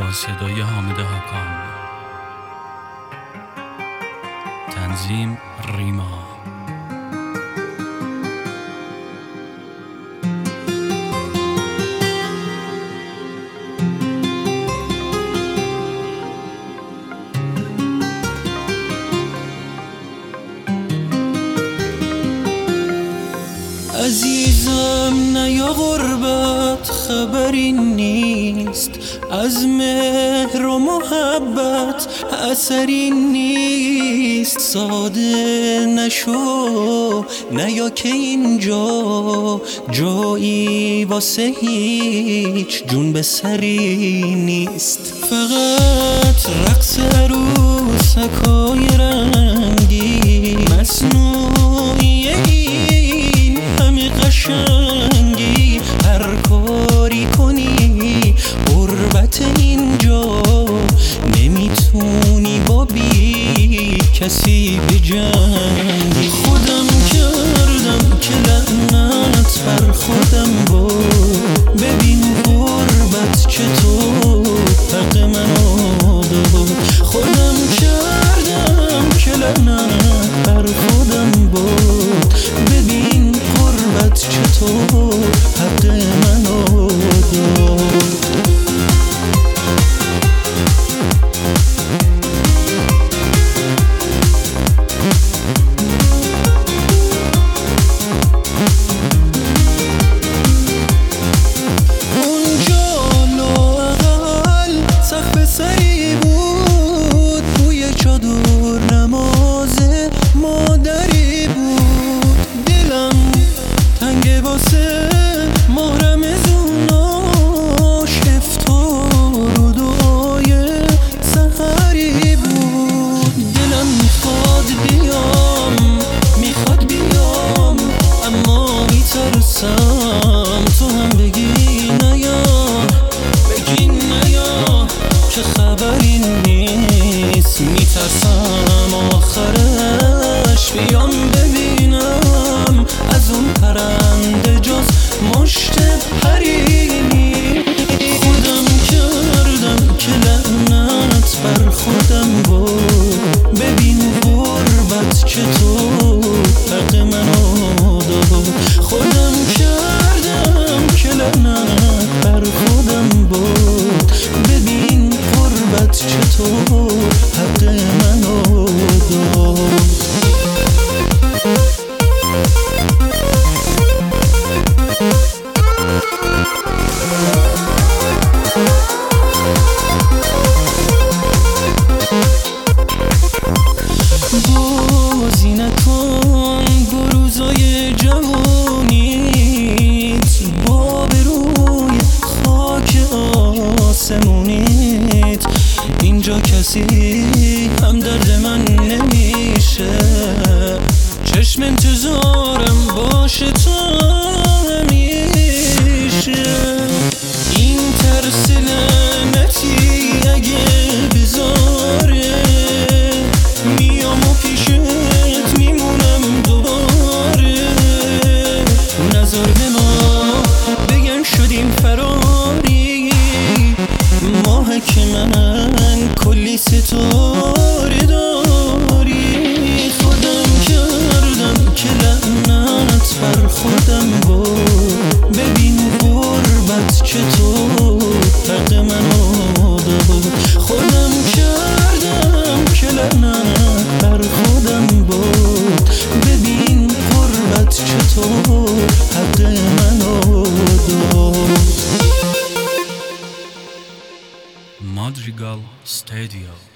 با صدای حامد حاکان، تنظیم ریما. عزیزم نیا غربت خبری نیست، از مهر و محبت اثری نیست. ساده نشو نیا که اینجا جایی واسه هیچ جون به سری نیست. فقط رقص عروسکای رنگی مصنوعی این همه قشنگی، هر کاری کنی غربت اینجا نمیتونی با بی کسی بجنگی. خودم کردم که لعنت بر خودم بود، ببین غربت چطور حق منو داد. خودم کردم که لعنت بر خودم بود، ببین غربت چطور حق منو داد. تو هم بگی نیا که خبری نیست. میترسم آخرش بیام ببینم از اون پرنده جز مشت پری. خودم کردم که لعنت بر خودم بود، ببین غربت چطور حق منو داد. خودم کردم که لعنت بر خودم بود، ببین غربت چطور حق منو داد. بازی نکن بروزای جوانیت، با بروی خاک آسمونیت. اینجا کسی هم درد من نمیشه، چشم انتظارم باشه تا همیشه. این ترس لعنتی اگه بذاره میام و پیشت میمونم دوباره. نظر به ما بگن شدیم فراری، ماه که من کلی ستاره داری. خودم کردم که لعنت بر خودم بود، ببین غربت چطور حق منو داد. خودم کردم که لعنت بر خودم بود، ببین غربت چطور حق منو داد. مادریگال استودیو.